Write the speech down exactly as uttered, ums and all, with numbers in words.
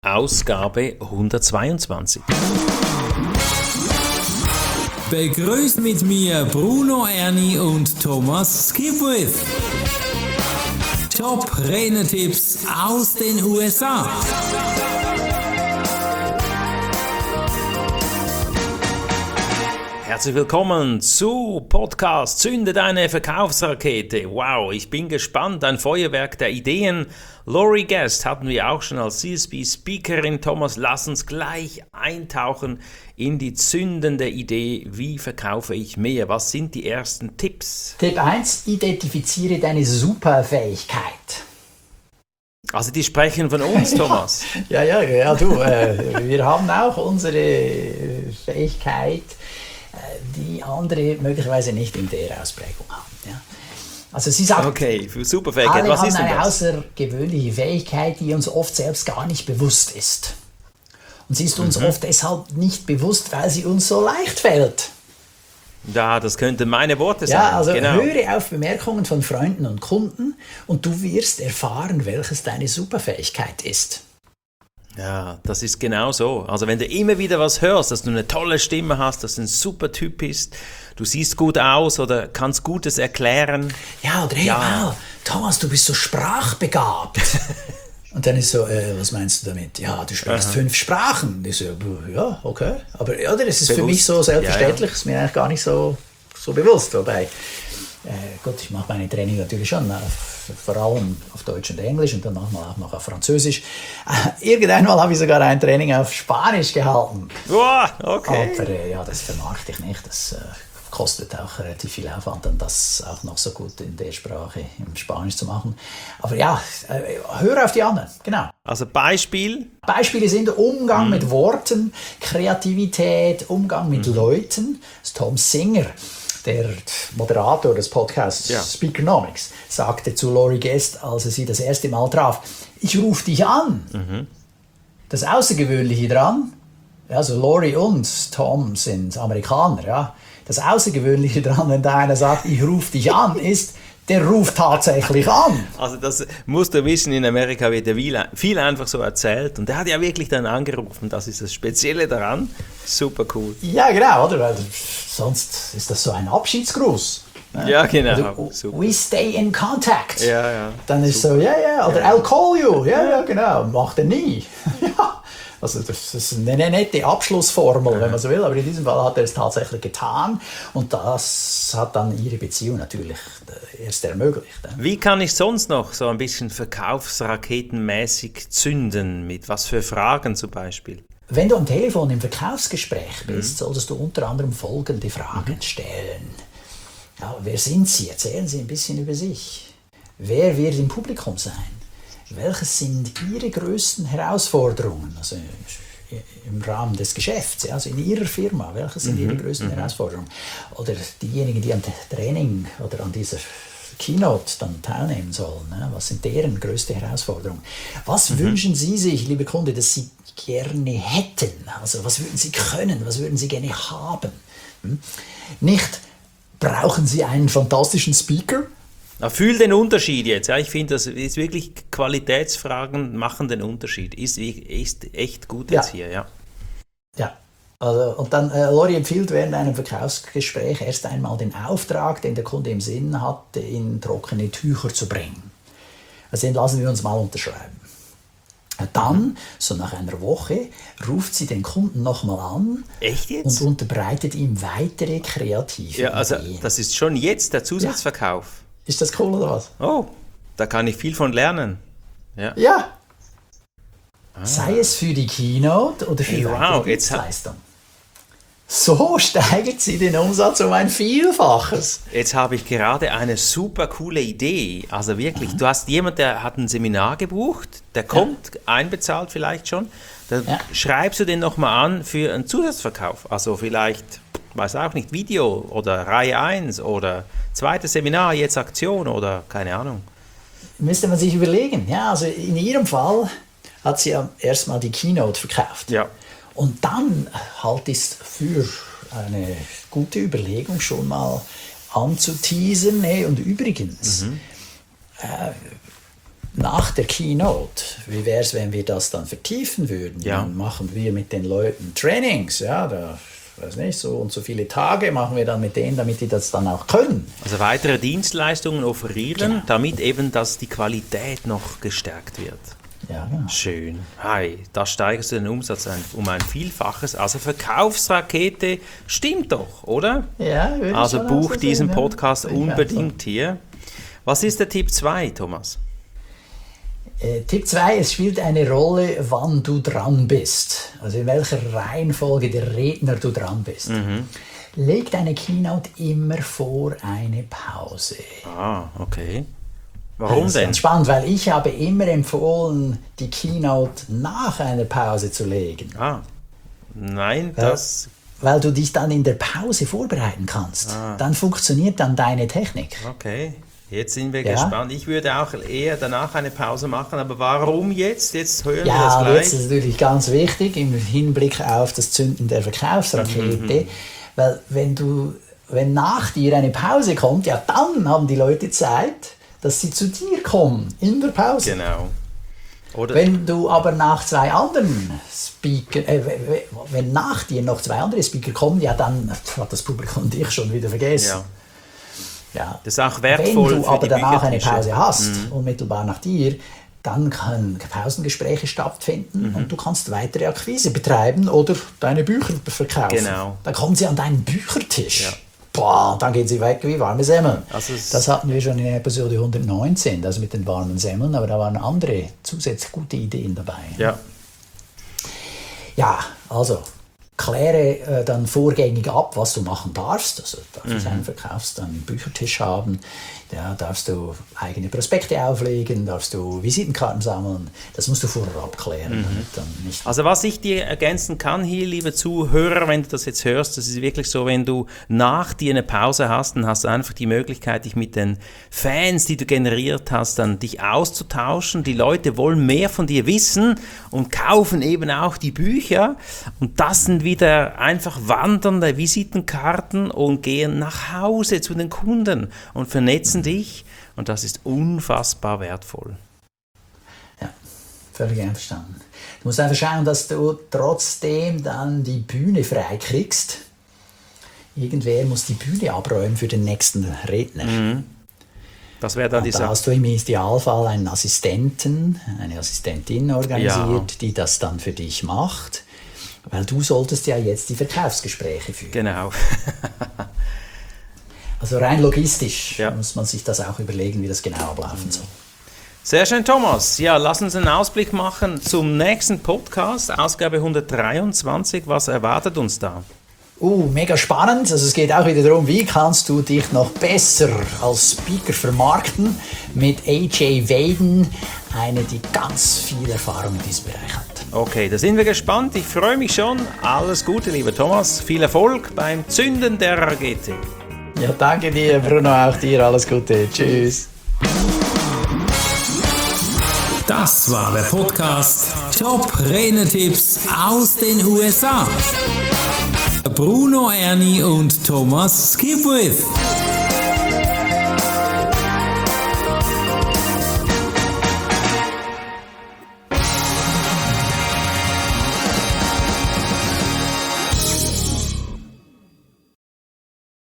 Ausgabe hundertzweiundzwanzig. Begrüßt mit mir Bruno Erni und Thomas Skipwith. Top Renetipps aus den U S A. Herzlich willkommen zu Podcast Zünde deine Verkaufsrakete. Wow, ich bin gespannt. Ein Feuerwerk der Ideen. Lori Guest hatten wir auch schon als C S B-Speakerin. Thomas, lass uns gleich eintauchen in die zündende Idee. Wie verkaufe ich mehr? Was sind die ersten Tipps? Tipp eins. Identifiziere deine Superfähigkeit. Also die sprechen von uns, Thomas. ja, ja, ja, du. Äh, wir haben auch unsere Fähigkeit, die andere möglicherweise nicht in der Ausprägung haben. Ja. Also sie sagt, okay, super Fähigkeit. alle Was haben ist denn eine das? außergewöhnliche Fähigkeit, die uns oft selbst gar nicht bewusst ist. Und sie ist uns Mhm. oft deshalb nicht bewusst, weil sie uns so leicht fällt. Ja, das könnten meine Worte sein. Ja, also genau. höre auf Bemerkungen von Freunden und Kunden und du wirst erfahren, welches deine Superfähigkeit ist. Ja, das ist genau so. Also wenn du immer wieder was hörst, dass du eine tolle Stimme hast, dass du ein super Typ bist, du siehst gut aus oder kannst Gutes erklären. Ja, oder hey, Ja. wow, Thomas, du bist so sprachbegabt. Und dann ist so, äh, was meinst du damit? Ja, du sprichst Aha. fünf Sprachen. Ich so, ja, okay. Aber ja, das ist für Bewusst. mich so selbstverständlich, Ja, ja. ist mir eigentlich gar nicht so, so bewusst. Wobei, äh, gut, ich mache meine Training natürlich schon, äh, vor allem auf Deutsch und Englisch und dann manchmal auch noch auf Französisch. Äh, irgendeinmal habe ich sogar ein Training auf Spanisch gehalten. Wow, okay. Aber äh, ja, das vermarkte ich nicht. Das äh, kostet auch relativ viel Aufwand, dann das auch noch so gut in der Sprache, im Spanisch zu machen. Aber ja, äh, hör auf die anderen, genau. Also Beispiel. Beispiele sind Umgang mit Worten, Kreativität, Umgang mit Leuten. Das ist Tom Singer, der Moderator des Podcasts Ja. Speakernomics, sagte zu Lori Guest, als er sie das erste Mal traf, ich rufe dich an. Das Außergewöhnliche dran, also Lori und Tom sind Amerikaner, ja. Das Außergewöhnliche dran, wenn da einer sagt, ich rufe dich an, ist, der ruft tatsächlich an. Also das musst du wissen, in Amerika wird ja viel, viel einfach so erzählt und der hat ja wirklich dann angerufen, das ist das Spezielle daran. Super cool. Ja, genau, oder? Weil sonst ist das so ein Abschiedsgruß. Ne? Ja, genau. Also, Super. we stay in contact. Ja, ja. Dann ist so, ja, ja, oder I'll call you. Ja, ja, genau. Macht er nie. ja. Also das ist eine nette Abschlussformel, wenn man so will, aber in diesem Fall hat er es tatsächlich getan und das hat dann ihre Beziehung natürlich erst ermöglicht. Wie kann ich sonst noch so ein bisschen verkaufsraketenmäßig zünden? Mit was für Fragen zum Beispiel? Wenn du am Telefon im Verkaufsgespräch bist, solltest du unter anderem folgende Fragen stellen. Ja, wer sind Sie? Erzählen Sie ein bisschen über sich. Wer wird im Publikum sein? Welches sind Ihre größten Herausforderungen? Also im Rahmen des Geschäfts, also in Ihrer Firma, welche sind Ihre größten mhm. Herausforderungen? Oder diejenigen, die am Training oder an dieser Keynote dann teilnehmen sollen, ne? Was sind deren größte Herausforderungen? Was mhm. wünschen Sie sich, liebe Kunde, dass Sie gerne hätten? Also was würden Sie können, was würden Sie gerne haben? Hm? Nicht, brauchen Sie einen fantastischen Speaker? Na, fühl den Unterschied jetzt. Ja, ich finde, das ist wirklich Qualitätsfragen machen den Unterschied. Ist, ist echt gut jetzt ja. hier, ja. Ja, also, und dann äh, Lori empfiehlt während einem Verkaufsgespräch erst einmal den Auftrag, den der Kunde im Sinn hat, in trockene Tücher zu bringen. Also den lassen wir uns mal unterschreiben. Dann, so nach einer Woche, ruft sie den Kunden nochmal an Echt jetzt? und unterbreitet ihm weitere kreative Ja, also Ideen. das ist schon jetzt der Zusatzverkauf. Ja. Ist das cool oder was? Oh, da kann ich viel von lernen. Ja. Ja. Ah. Sei es für die Keynote oder für Hey, weitere wow, jetzt Dienstleistung. So steigert sie den Umsatz um ein Vielfaches. Jetzt habe ich gerade eine super coole Idee. Also wirklich, mhm. du hast jemanden, der hat ein Seminar gebucht, der kommt, ja. einbezahlt vielleicht schon. Dann ja. schreibst du den nochmal an für einen Zusatzverkauf. Also vielleicht, weiß auch nicht, Video oder Reihe eins oder zweites Seminar, jetzt Aktion oder keine Ahnung. Müsste man sich überlegen. Ja, also in ihrem Fall hat sie ja erstmal die Keynote verkauft. Ja. Und dann halt ist für eine gute Überlegung schon mal anzuteasern. Hey, und übrigens, mhm. äh, nach der Keynote, wie wäre es, wenn wir das dann vertiefen würden? Ja. Dann machen wir mit den Leuten Trainings, ja, da, weiß nicht, so und so viele Tage machen wir dann mit denen, damit die das dann auch können. Also weitere Dienstleistungen offerieren, Genau. damit eben, dass die Qualität noch gestärkt wird. Ja, genau. Schön. Hi, da steigerst du den Umsatz ein, um ein Vielfaches. Also Verkaufsrakete stimmt doch, oder? Ja, würde ich Also schon auch buch so diesen sehen, ja. Podcast Würde ich auch unbedingt hier. Was ist der Tipp zwei, Thomas? Äh, Tipp zwei: Es spielt eine Rolle, wann du dran bist. Also in welcher Reihenfolge der Redner du dran bist. Mhm. Leg deine Keynote immer vor eine Pause. Ah, okay. Warum Das ist denn? ganz spannend, weil ich habe immer empfohlen, die Keynote nach einer Pause zu legen. Ah, nein, das... Weil du dich dann in der Pause vorbereiten kannst. Ah. Dann funktioniert dann deine Technik. Okay, jetzt sind wir Ja. gespannt. Ich würde auch eher danach eine Pause machen, aber warum jetzt? Jetzt hören wir Ja, das und gleich. jetzt ist es natürlich ganz wichtig im Hinblick auf das Zünden der Verkaufsrakete, weil wenn du, wenn nach dir eine Pause kommt, ja, dann haben die Leute Zeit, dass sie zu dir kommen in der Pause. Genau. Oder Wenn du aber nach zwei anderen Speaker, äh, wenn nach dir noch zwei andere Speaker kommen, ja, dann hat das Publikum dich schon wieder vergessen. ja, Ja. das ist auch Wenn wertvoll du für aber die danach eine Büchertische. Pause hast, unmittelbar nach dir, dann können Pausengespräche stattfinden Mhm. und du kannst weitere Akquise betreiben oder deine Bücher verkaufen. Genau. Dann kommen sie an deinen Büchertisch. Ja. Boah, dann gehen sie weg wie warme Semmeln. Also es- das hatten wir schon in Episode hundertneunzehn, das mit den warmen Semmeln, aber da waren andere zusätzlich gute Ideen dabei. Ja, Ja, also kläre äh, dann vorgängig ab, was du machen darfst. Also darf ich einen Verkaufs-, dann einen Büchertisch haben, ja, darfst du eigene Prospekte auflegen, darfst du Visitenkarten sammeln. Das musst du vorher abklären. Damit dann nicht also was ich dir ergänzen kann hier, liebe Zuhörer, wenn du das jetzt hörst, das ist wirklich so, wenn du nach dir eine Pause hast, dann hast du einfach die Möglichkeit, dich mit den Fans, die du generiert hast, dann dich auszutauschen. Die Leute wollen mehr von dir wissen und kaufen eben auch die Bücher und das sind wieder einfach wandernde Visitenkarten und gehen nach Hause zu den Kunden und vernetzen dich und das ist unfassbar wertvoll. Ja, völlig einverstanden. Du musst einfach schauen, dass du trotzdem dann die Bühne frei kriegst. Irgendwer muss die Bühne abräumen für den nächsten Redner. Das wäre dann Und die da Sache. hast du im Idealfall einen Assistenten, eine Assistentin organisiert, Ja. die das dann für dich macht. Weil du solltest ja jetzt die Verkaufsgespräche führen. Genau. Also rein logistisch Ja. muss man sich das auch überlegen, wie das genau ablaufen soll. Sehr schön, Thomas. Ja, lass uns einen Ausblick machen zum nächsten Podcast, Ausgabe hundertdreiundzwanzig. Was erwartet uns da? Uh, mega spannend. Also es geht auch wieder darum, wie kannst du dich noch besser als Speaker vermarkten mit A J Vaden, eine, die ganz viel Erfahrung in diesem Bereich hat. Okay, da sind wir gespannt. Ich freue mich schon. Alles Gute, lieber Thomas. Viel Erfolg beim Zünden der Rakete. Ja, danke dir, Bruno, auch dir. Alles Gute. Tschüss. Das war der Podcast Top Renetipps aus den U S A. Bruno Erni und Thomas Skipwith.